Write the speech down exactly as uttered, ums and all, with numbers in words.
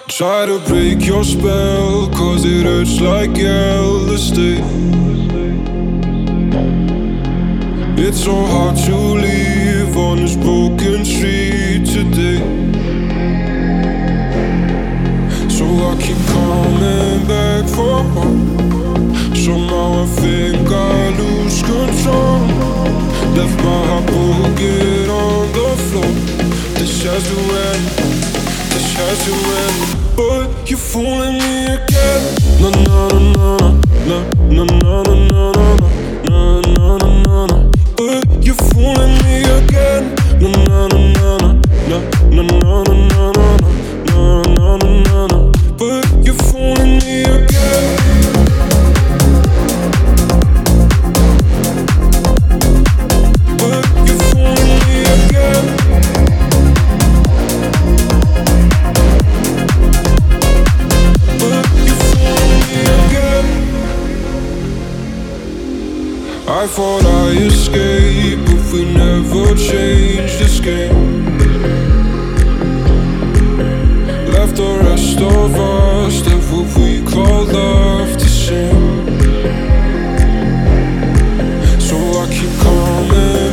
Try to break your spell, cause it hurts like hell to stay. It's so hard to leave on this broken street today. So I keep coming back for more. Somehow I think I lose control. Left my heart broken on the floor. This has to end, this has to end. But you're fooling me again. Na na na na na na na na na na na na na na. But you're fooling me again. Na na na na na na na na na na na na na. But you're fooling me again. But you're fooling me again. But you're fooling me again. I thought I escaped, but we never changed this game. Left the rest of us, left what we call love to sing. So I keep coming